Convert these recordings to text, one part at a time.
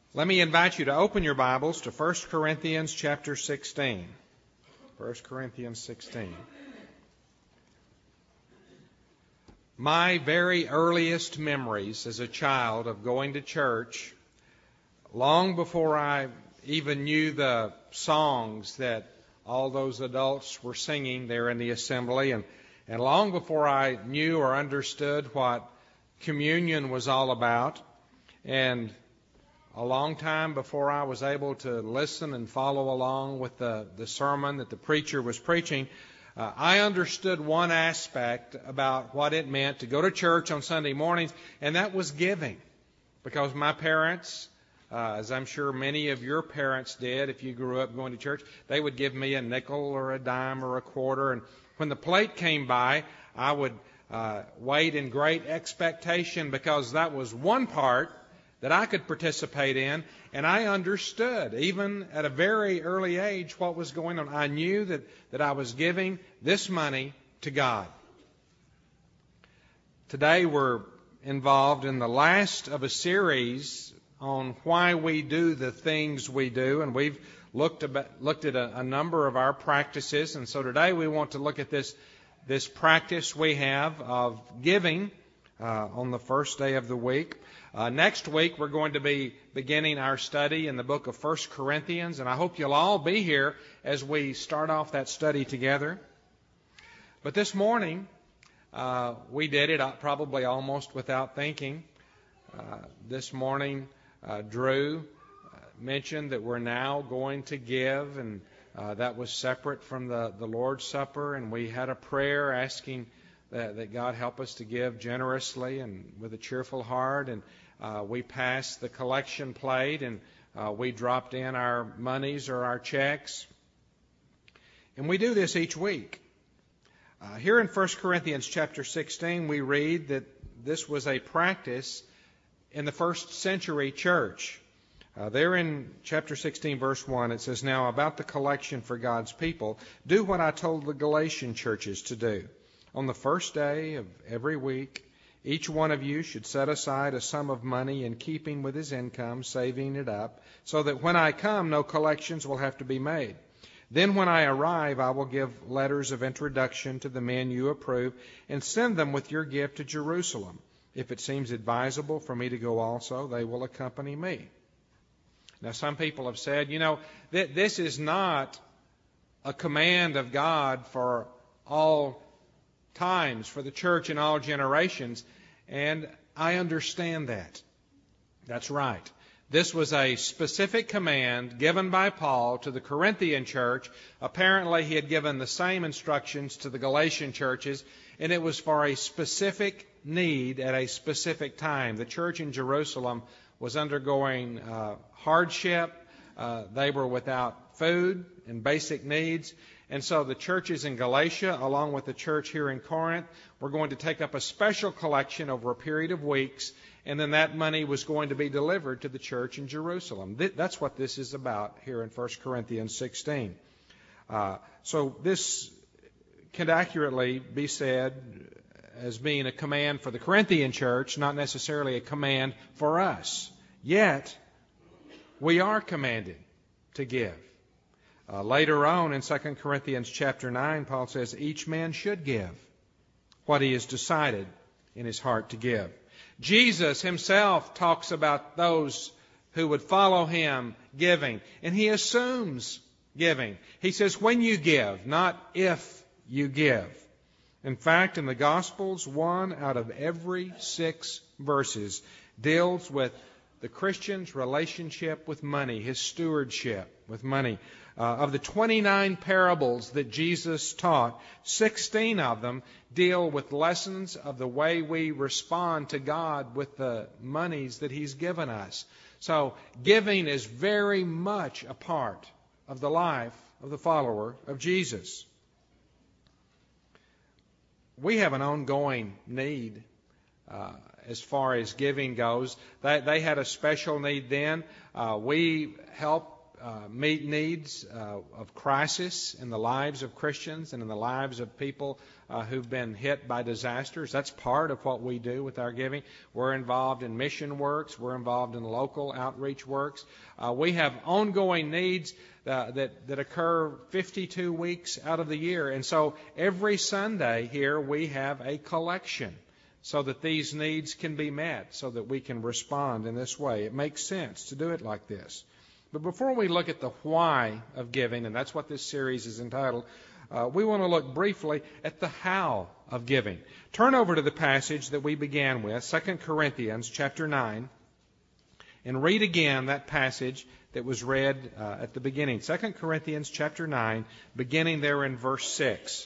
Let me invite you to open your Bibles to 1 Corinthians chapter 16. 1 Corinthians 16. My very earliest memories as a child of going to church, long before I even knew the songs that all those adults were singing there in the assembly, and long before I knew or understood what communion was all about, and a long time before I was able to listen and follow along with the sermon that the preacher was preaching, I understood one aspect about what it meant to go to church on Sunday mornings, and that was giving. Because my parents, as I'm sure many of your parents did if you grew up going to church, they would give me a nickel or a dime or a quarter, and when the plate came by, I would wait in great expectation because that was one part that I could participate in, and I understood, even at a very early age, what was going on. I knew that I was giving this money to God. Today we're involved in the last of a series on why we do the things we do, and we've looked at a number of our practices, and so today we want to look at this practice we have of giving on the first day of the week. Next week, we're going to be beginning our study in the book of 1 Corinthians, and I hope you'll all be here as we start off that study together. But this morning, we did it probably almost without thinking. This morning, Drew mentioned that we're now going to give, and that was separate from the Lord's Supper, and we had a prayer asking that God help us to give generously and with a cheerful heart. And we passed the collection plate, and we dropped in our monies or our checks. And we do this each week. Here in 1 Corinthians chapter 16, we read that this was a practice in the first century church. There in chapter 16, verse 1, it says, "Now about the collection for God's people, do what I told the Galatian churches to do. On the first day of every week, each one of you should set aside a sum of money in keeping with his income, saving it up, so that when I come, no collections will have to be made. Then when I arrive, I will give letters of introduction to the men you approve and send them with your gift to Jerusalem. If it seems advisable for me to go also, they will accompany me." Now, some people have said, that this is not a command of God for all times, for the church in all generations, and I understand that. That's right. This was a specific command given by Paul to the Corinthian church. Apparently, he had given the same instructions to the Galatian churches, and it was for a specific need at a specific time. The church in Jerusalem was undergoing hardship. They were without food and basic needs. And so the churches in Galatia, along with the church here in Corinth, were going to take up a special collection over a period of weeks, and then that money was going to be delivered to the church in Jerusalem. That's what this is about here in 1 Corinthians 16. So this can accurately be said as being a command for the Corinthian church, not necessarily a command for us. Yet, we are commanded to give. Later on in 2 Corinthians chapter 9, Paul says each man should give what he has decided in his heart to give. Jesus himself talks about those who would follow him giving, and he assumes giving. He says when you give, not if you give. In fact, in the Gospels, 1 out of every 6 verses deals with the Christian's relationship with money, his stewardship with money. Of the 29 parables that Jesus taught, 16 of them deal with lessons of the way we respond to God with the monies that he's given us. So giving is very much a part of the life of the follower of Jesus. We have an ongoing need as far as giving goes. They had a special need then. We help meet needs of crisis in the lives of Christians and in the lives of people who've been hit by disasters. That's part of what we do with our giving. We're involved in mission works. We're involved in local outreach works. We have ongoing needs that occur 52 weeks out of the year. And so every Sunday here we have a collection so that these needs can be met, so that we can respond in this way. It makes sense to do it like this. But before we look at the why of giving, and that's what this series is entitled, we want to look briefly at the how of giving. Turn over to the passage that we began with, 2 Corinthians chapter 9, and read again that passage that was read at the beginning. 2 Corinthians chapter 9, beginning there in verse 6.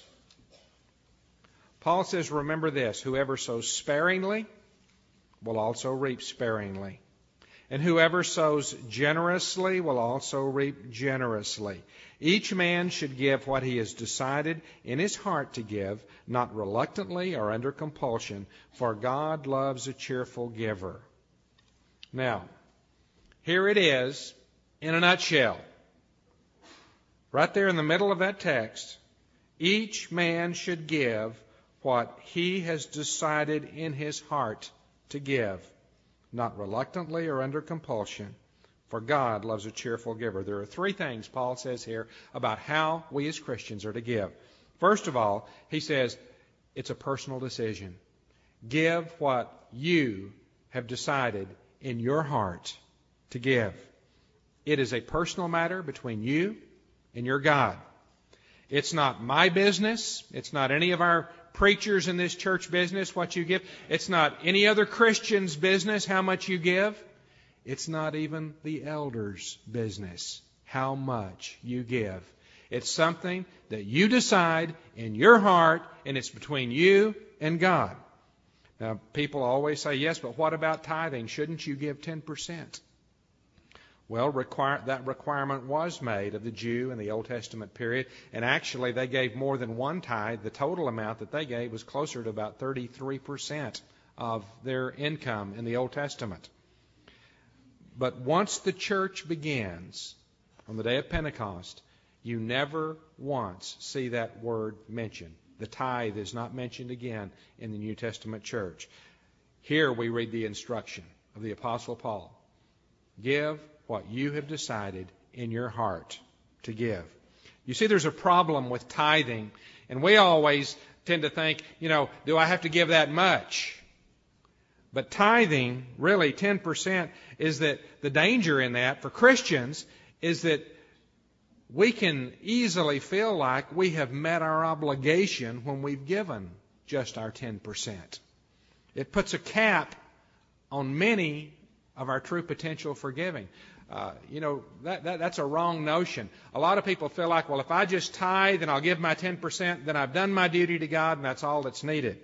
Paul says, remember this, whoever sows sparingly will also reap sparingly. And whoever sows generously will also reap generously. Each man should give what he has decided in his heart to give, not reluctantly or under compulsion, for God loves a cheerful giver. Now, here it is in a nutshell. Right there in the middle of that text, each man should give what he has decided in his heart to give, not reluctantly or under compulsion, for God loves a cheerful giver. There are three things Paul says here about how we as Christians are to give. First of all, he says it's a personal decision. Give what you have decided in your heart to give. It is a personal matter between you and your God. It's not my business. It's not any of our preachers in this church business what you give. It's not any other Christian's business how much you give. It's not even the elders' business how much you give. It's something that you decide in your heart, and it's between you and God. Now, people always say, yes, but what about tithing? Shouldn't you give 10%? Well, that requirement was made of the Jew in the Old Testament period, and actually they gave more than one tithe. The total amount that they gave was closer to about 33% of their income in the Old Testament. But once the church begins on the day of Pentecost, you never once see that word mentioned. The tithe is not mentioned again in the New Testament church. Here we read the instruction of the Apostle Paul. Give what you have decided in your heart to give. You see, there's a problem with tithing, and we always tend to think, do I have to give that much? But tithing, really 10%, is that the danger in that for Christians is that we can easily feel like we have met our obligation when we've given just our 10%. It puts a cap on many of our true potential for giving. That's a wrong notion. A lot of people feel like, well, if I just tithe and I'll give my 10%, then I've done my duty to God and that's all that's needed.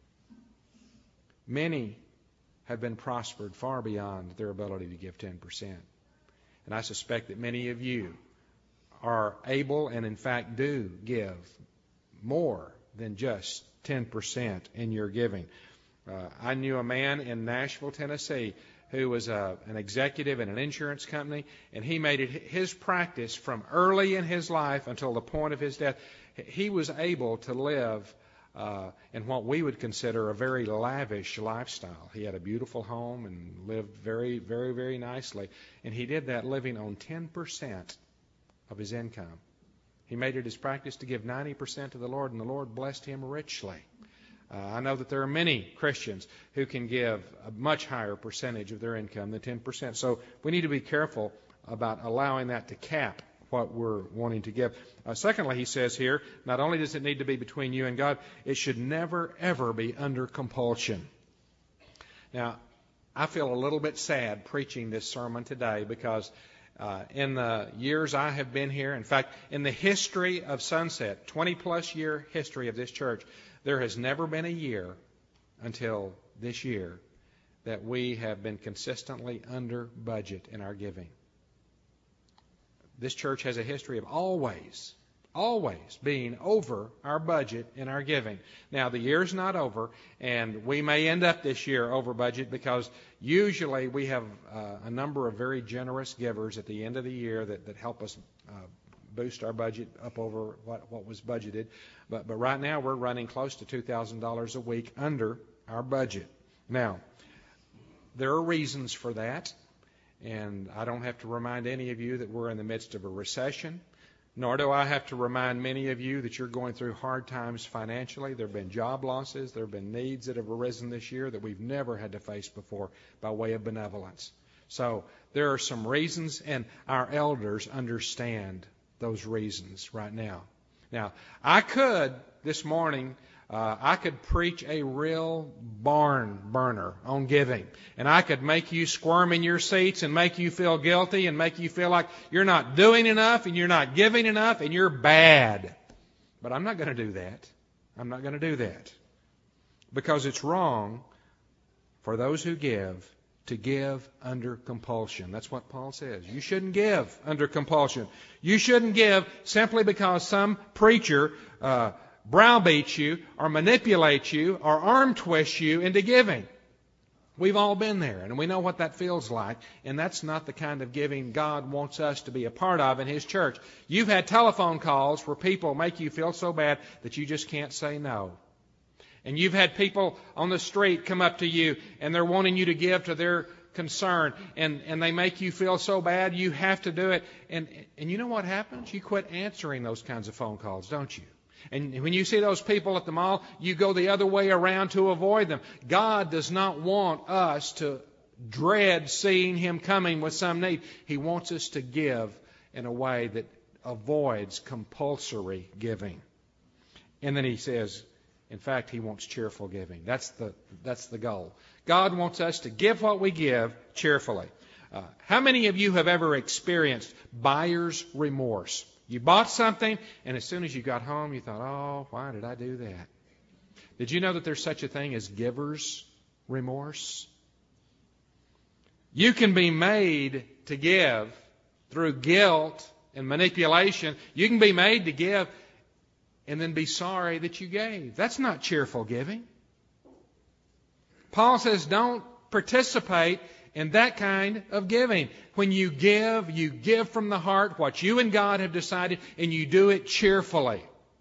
Many have been prospered far beyond their ability to give 10%. And I suspect that many of you are able and in fact do give more than just 10% in your giving. I knew a man in Nashville, Tennessee, who was an executive in an insurance company, and he made it his practice from early in his life until the point of his death. He was able to live in what we would consider a very lavish lifestyle. He had a beautiful home and lived very, very, very nicely, and he did that living on 10% of his income. He made it his practice to give 90% to the Lord, and the Lord blessed him richly. I know that there are many Christians who can give a much higher percentage of their income than 10%. So we need to be careful about allowing that to cap what we're wanting to give. Secondly, he says here, not only does it need to be between you and God, it should never, ever be under compulsion. Now, I feel a little bit sad preaching this sermon today because in the years I have been here, in fact, in the history of Sunset, 20-plus year history of this church, there has never been a year until this year that we have been consistently under budget in our giving. This church has a history of always always being over our budget in our giving. Now, the year's not over, and we may end up this year over budget because usually we have a number of very generous givers at the end of the year that help us boost our budget up over what was budgeted. But right now we're running close to $2,000 a week under our budget. Now, there are reasons for that, and I don't have to remind any of you that we're in the midst of a recession. Nor do I have to remind many of you that you're going through hard times financially. There have been job losses. There have been needs that have arisen this year that we've never had to face before by way of benevolence. So there are some reasons, and our elders understand those reasons right now. Now, I could, this morning, I could preach a real barn burner on giving. And I could make you squirm in your seats and make you feel guilty and make you feel like you're not doing enough and you're not giving enough and you're bad. But I'm not going to do that. I'm not going to do that. Because it's wrong for those who give to give under compulsion. That's what Paul says. You shouldn't give under compulsion. You shouldn't give simply because some preacher browbeats you or manipulates you or arm twists you into giving. We've all been there, and we know what that feels like, and that's not the kind of giving God wants us to be a part of in His church. You've had telephone calls where people make you feel so bad that you just can't say no. And you've had people on the street come up to you, and they're wanting you to give to their concern, and they make you feel so bad you have to do it. And you know what happens? You quit answering those kinds of phone calls, don't you? And when you see those people at the mall, you go the other way around to avoid them. God does not want us to dread seeing Him coming with some need. He wants us to give in a way that avoids compulsory giving. And then He says, in fact, He wants cheerful giving. That's the goal. God wants us to give what we give cheerfully. How many of you have ever experienced buyer's remorse? You bought something, and as soon as you got home, you thought, oh, why did I do that? Did you know that there's such a thing as giver's remorse? You can be made to give through guilt and manipulation. You can be made to give and then be sorry that you gave. That's not cheerful giving. Paul says don't participate in that kind of giving. When you give from the heart what you and God have decided, and you do it cheerfully.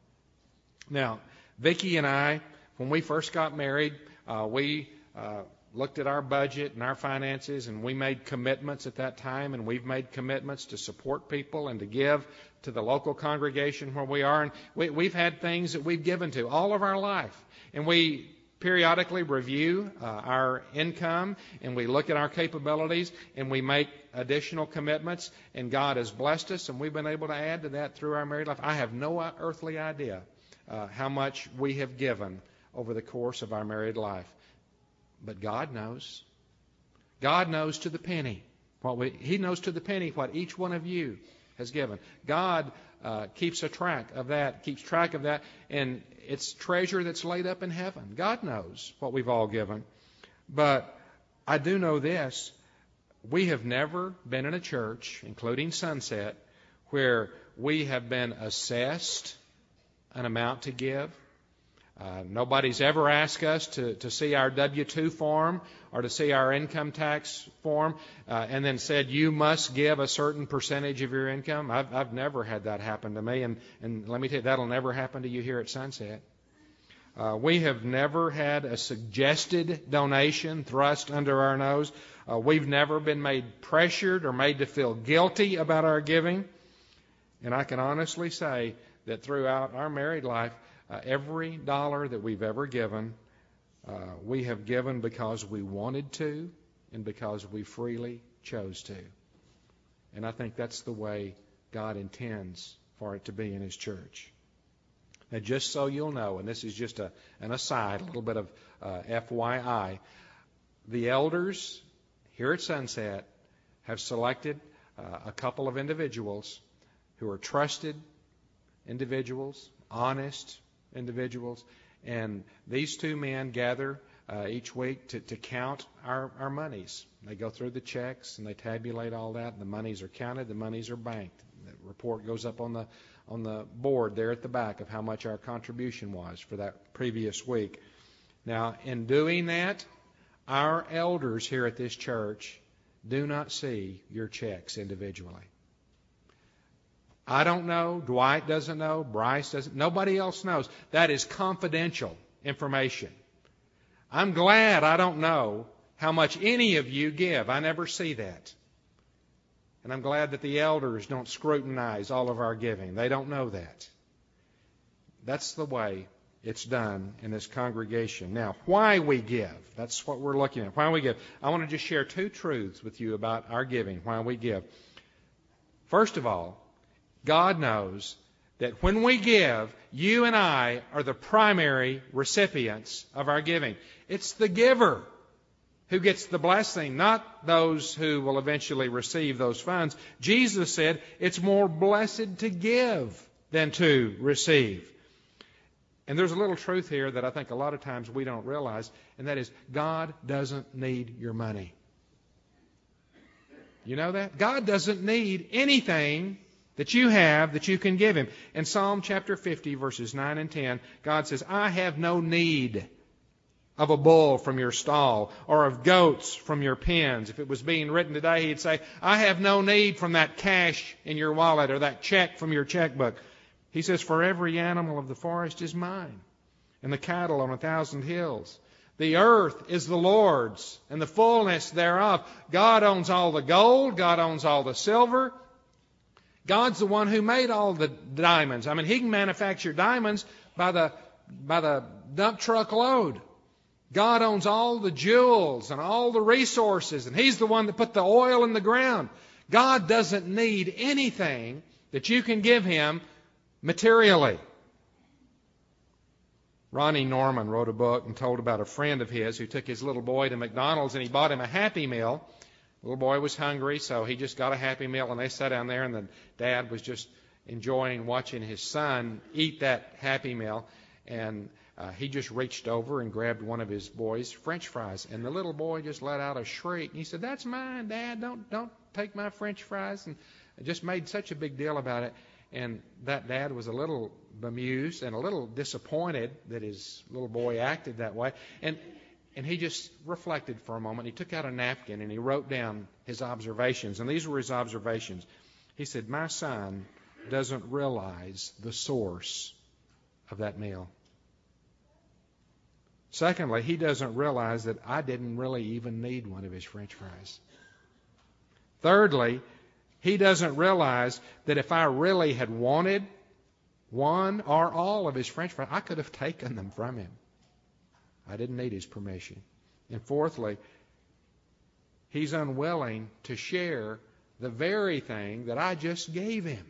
Now, Vicki and I, when we first got married, we looked at our budget and our finances, and we made commitments at that time, and we've made commitments to support people and to give to the local congregation where we are. And we've had things that we've given to all of our life. And we periodically review our income, and we look at our capabilities, and we make additional commitments, and God has blessed us, and we've been able to add to that through our married life. I have no earthly idea how much we have given over the course of our married life. But God knows. God knows to the penny. He knows to the penny what each one of you has given. God keeps track of that, and it's treasure that's laid up in heaven. God knows what we've all given. But I do know this. We have never been in a church, including Sunset, where we have been assessed an amount to give. Nobody's ever asked us to see our W-2 form or to see our income tax form and then said, you must give a certain percentage of your income. I've never had that happen to me, and let me tell you, that'll never happen to you here at Sunset. We have never had a suggested donation thrust under our nose. We've never been made pressured or made to feel guilty about our giving. And I can honestly say that throughout our married life, every dollar that we've ever given, we have given because we wanted to and because we freely chose to. And I think that's the way God intends for it to be in His church. Now, just so you'll know, and this is just an aside, a little bit of FYI, the elders here at Sunset have selected a couple of individuals who are trusted individuals, honest individuals, and these two men gather each week to count our monies. They go through the checks and they tabulate all that, and the monies are counted, the monies are banked. The report goes up on the board there at the back of how much our contribution was for that previous week. Now, in doing that, our elders here at this church do not see your checks individually. I don't know. Dwight doesn't know. Bryce doesn't. Nobody else knows. That is confidential information. I'm glad I don't know how much any of you give. I never see that. And I'm glad that the elders don't scrutinize all of our giving. They don't know that. That's the way it's done in this congregation. Now, why we give. That's what we're looking at. Why we give. I want to just share two truths with you about our giving, why we give. First of all, God knows that when we give, you and I are the primary recipients of our giving. It's the giver who gets the blessing, not those who will eventually receive those funds. Jesus said it's more blessed to give than to receive. And there's a little truth here that I think a lot of times we don't realize, and that is God doesn't need your money. You know that? God doesn't need anything that you have that you can give Him. In Psalm chapter 50, verses 9 and 10, God says, I have no need of a bull from your stall or of goats from your pens. If it was being written today, He'd say, I have no need from that cash in your wallet or that check from your checkbook. He says, for every animal of the forest is mine, and the cattle on 1,000 hills. The earth is the Lord's, and the fullness thereof. God owns all the gold. God owns all the silver. God's the one who made all the diamonds. I mean, He can manufacture diamonds by the dump truck load. God owns all the jewels and all the resources, and He's the one that put the oil in the ground. God doesn't need anything that you can give Him materially. Ronnie Norman wrote a book and told about a friend of his who took his little boy to McDonald's and he bought him a Happy Meal. The little boy was hungry, so he just got a Happy Meal, and they sat down there, and the dad was just enjoying watching his son eat that Happy Meal, and he just reached over and grabbed one of his boy's French fries, and the little boy just let out a shriek. He said, "That's mine, Dad. Don't take my French fries," and just made such a big deal about it. And that dad was a little bemused and a little disappointed that his little boy acted that way. And he just reflected for a moment. He took out a napkin and he wrote down his observations. And these were his observations. He said, my son doesn't realize the source of that meal. Secondly, he doesn't realize that I didn't really even need one of his French fries. Thirdly, he doesn't realize that if I really had wanted one or all of his French fries, I could have taken them from him. I didn't need his permission. And fourthly, he's unwilling to share the very thing that I just gave him.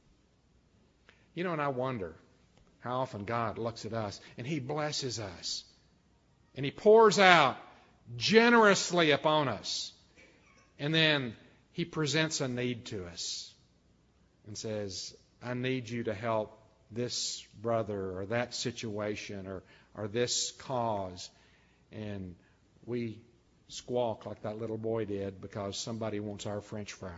You know, and I wonder how often God looks at us and He blesses us. And He pours out generously upon us. And then He presents a need to us and says, I need you to help this brother or that situation or this cause. And we squawk like that little boy did because somebody wants our French fry.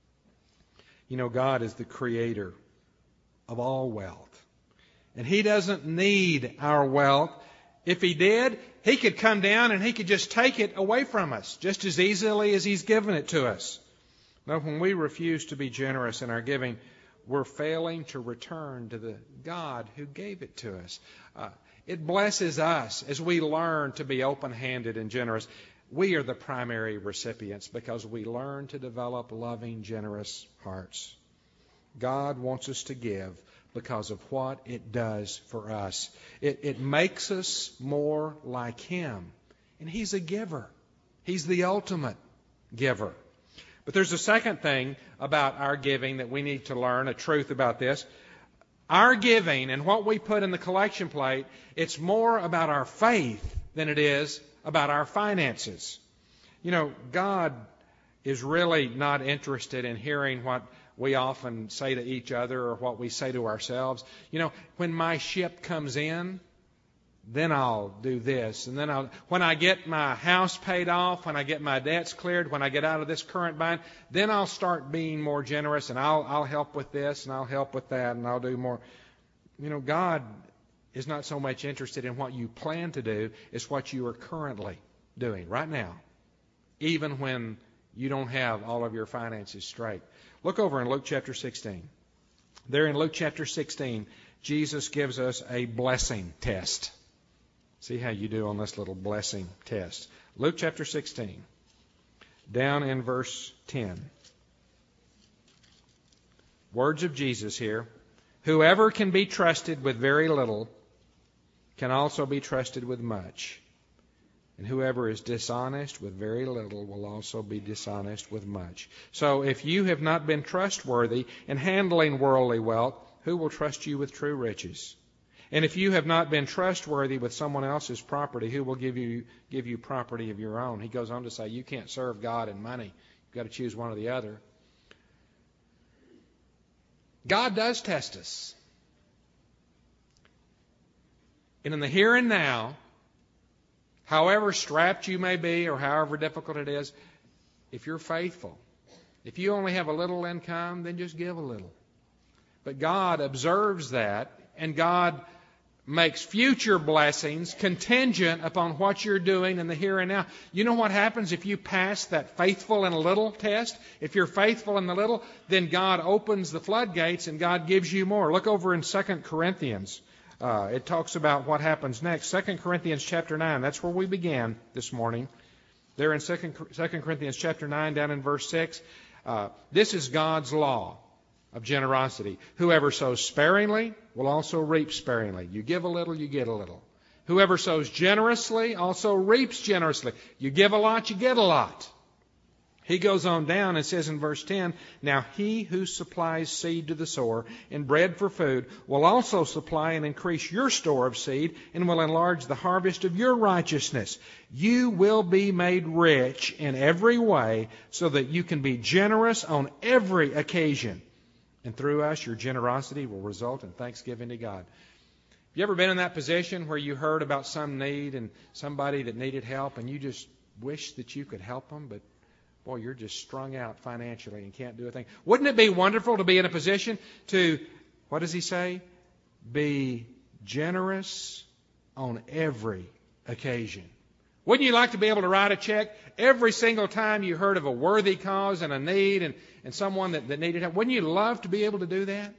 You know, God is the creator of all wealth. And He doesn't need our wealth. If He did, He could come down and He could just take it away from us just as easily as He's given it to us. Now, when we refuse to be generous in our giving, we're failing to return to the God who gave it to us. It blesses us as we learn to be open-handed and generous. We are the primary recipients because we learn to develop loving, generous hearts. God wants us to give because of what it does for us. It makes us more like Him. And He's a giver. He's the ultimate giver. But there's a second thing about our giving that we need to learn, a truth about this. Our giving and what we put in the collection plate, it's more about our faith than it is about our finances. You know, God is really not interested in hearing what we often say to each other or what we say to ourselves. You know, when my ship comes in, then I'll do this. And then when I get my house paid off, when I get my debts cleared, when I get out of this current bind, then I'll start being more generous, and I'll help with this, and I'll help with that, and I'll do more. God is not so much interested in what you plan to do as what you are currently doing right now, even when you don't have all of your finances straight. Look over in Luke chapter 16. There in Luke chapter 16, Jesus gives us a blessing test. See how you do on this little blessing test. Luke chapter 16, down in verse 10. Words of Jesus here. Whoever can be trusted with very little can also be trusted with much. And whoever is dishonest with very little will also be dishonest with much. So if you have not been trustworthy in handling worldly wealth, who will trust you with true riches? And if you have not been trustworthy with someone else's property, who will give you property of your own? He goes on to say, you can't serve God and money. You've got to choose one or the other. God does test us. And in the here and now, however strapped you may be or however difficult it is, if you're faithful, if you only have a little income, then just give a little. But God observes that, and God makes future blessings contingent upon what you're doing in the here and now. You know what happens if you pass that faithful in a little test? If you're faithful in the little, then God opens the floodgates and God gives you more. Look over in 2 Corinthians. It talks about what happens next. 2 Corinthians chapter 9. That's where we began this morning. There in 2 Corinthians chapter 9, down in verse 6. This is God's law of generosity. Whoever sows sparingly will also reap sparingly. You give a little, you get a little. Whoever sows generously also reaps generously. You give a lot, you get a lot. He goes on down and says in verse 10, now he who supplies seed to the sower and bread for food will also supply and increase your store of seed and will enlarge the harvest of your righteousness. You will be made rich in every way so that you can be generous on every occasion. And through us, your generosity will result in thanksgiving to God. Have you ever been in that position where you heard about some need and somebody that needed help and you just wish that you could help them, but boy, you're just strung out financially and can't do a thing? Wouldn't it be wonderful to be in a position to, what does he say? Be generous on every occasion. Wouldn't you like to be able to write a check every single time you heard of a worthy cause and a need and someone that needed help? Wouldn't you love to be able to do that?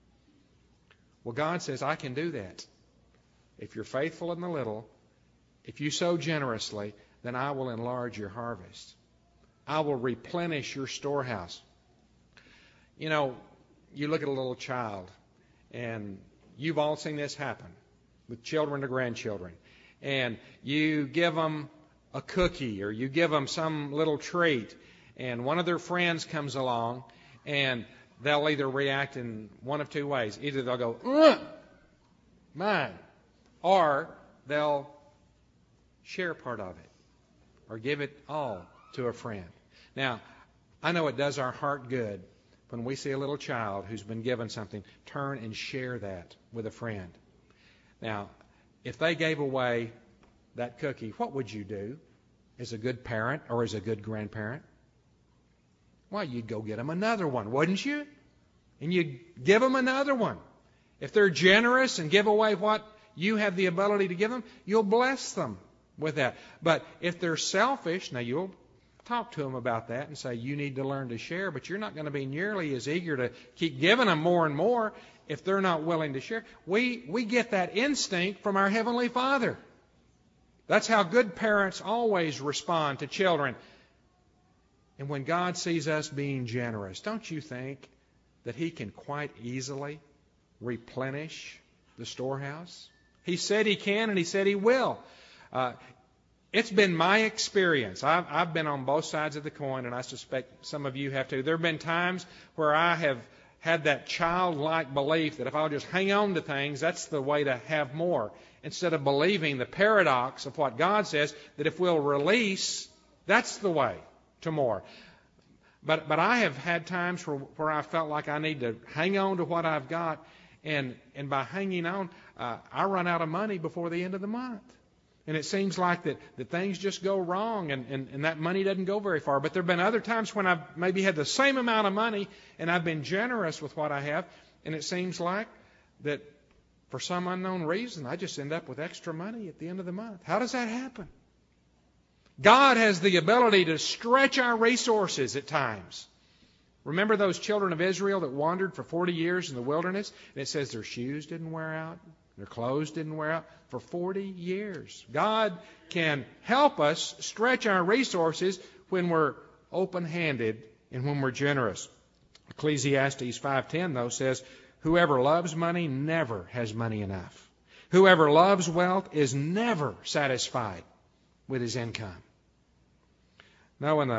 Well, God says, I can do that. If you're faithful in the little, if you sow generously, then I will enlarge your harvest. I will replenish your storehouse. You know, you look at a little child, and you've all seen this happen with children or grandchildren. And you give them a cookie or you give them some little treat, and one of their friends comes along, and they'll either react in one of two ways. Either they'll go, mine, or they'll share part of it or give it all to a friend. Now, I know it does our heart good when we see a little child who's been given something turn and share that with a friend. Now, if they gave away that cookie, what would you do as a good parent or as a good grandparent? Well, you'd go get them another one, wouldn't you? And you'd give them another one. If they're generous and give away what you have the ability to give them, you'll bless them with that. But if they're selfish, now you'll talk to them about that and say, you need to learn to share, but you're not going to be nearly as eager to keep giving them more and more if they're not willing to share. We get that instinct from our Heavenly Father. That's how good parents always respond to children. And when God sees us being generous, don't you think that He can quite easily replenish the storehouse? He said He can, and He said He will. It's been my experience. I've been on both sides of the coin, and I suspect some of you have too. There have been times where I have had that childlike belief that if I'll just hang on to things, that's the way to have more, instead of believing the paradox of what God says, that if we'll release, that's the way to more. But I have had times where I felt like I need to hang on to what I've got, and by hanging on, I run out of money before the end of the month. And it seems like that things just go wrong and that money doesn't go very far. But there have been other times when I've maybe had the same amount of money and I've been generous with what I have, and it seems like that for some unknown reason I just end up with extra money at the end of the month. How does that happen? God has the ability to stretch our resources at times. Remember those children of Israel that wandered for 40 years in the wilderness? And it says their shoes didn't wear out. Their clothes didn't wear out for 40 years. God can help us stretch our resources when we're open-handed and when we're generous. Ecclesiastes 5:10, though, says, whoever loves money never has money enough. Whoever loves wealth is never satisfied with his income. Now, in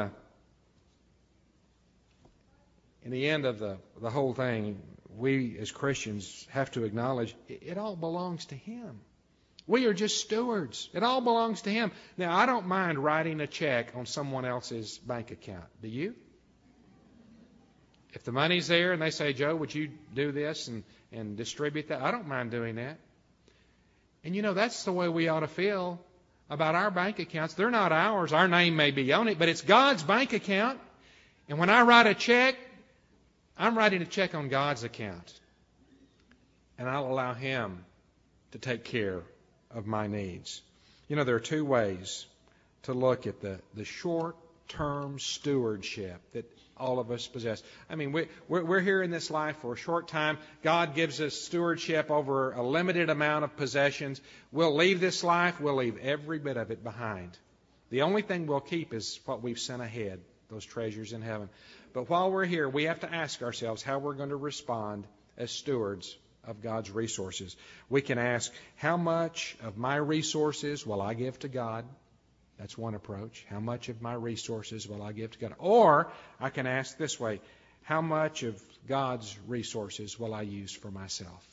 the end of the whole thing, we as Christians have to acknowledge it all belongs to Him. We are just stewards. It all belongs to Him. Now, I don't mind writing a check on someone else's bank account. Do you? If the money's there and they say, Joe, would you do this and distribute that? I don't mind doing that. And that's the way we ought to feel about our bank accounts. They're not ours. Our name may be on it, but it's God's bank account. And when I write a check, I'm writing a check on God's account. And I'll allow Him to take care of my needs. There are two ways to look at the short-term stewardship that all of us possess. I mean, we're here in this life for a short time. God gives us stewardship over a limited amount of possessions. We'll leave this life. We'll leave every bit of it behind. The only thing we'll keep is what we've sent ahead, those treasures in heaven. But while we're here, we have to ask ourselves how we're going to respond as stewards of God's resources. We can ask, how much of my resources will I give to God? That's one approach. How much of my resources will I give to God? Or I can ask this way, how much of God's resources will I use for myself?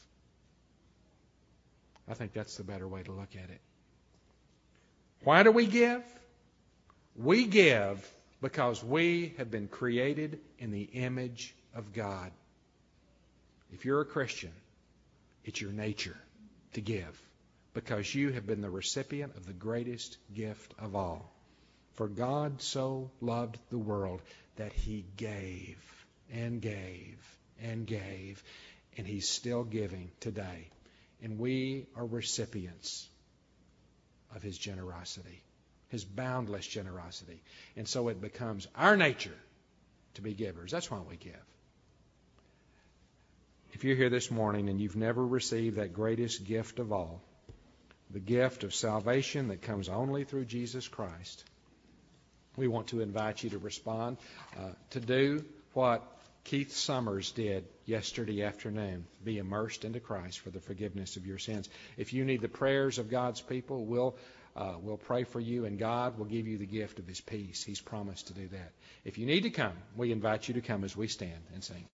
I think that's the better way to look at it. Why do we give? We give because we have been created in the image of God. If you're a Christian, it's your nature to give because you have been the recipient of the greatest gift of all. For God so loved the world that He gave and gave and gave, and He's still giving today. And we are recipients of His generosity. His boundless generosity. And so it becomes our nature to be givers. That's why we give. If you're here this morning and you've never received that greatest gift of all, the gift of salvation that comes only through Jesus Christ, we want to invite you to respond, to do what Keith Summers did yesterday afternoon, be immersed into Christ for the forgiveness of your sins. If you need the prayers of God's people, we'll pray for you, and God will give you the gift of His peace. He's promised to do that. If you need to come, we invite you to come as we stand and sing.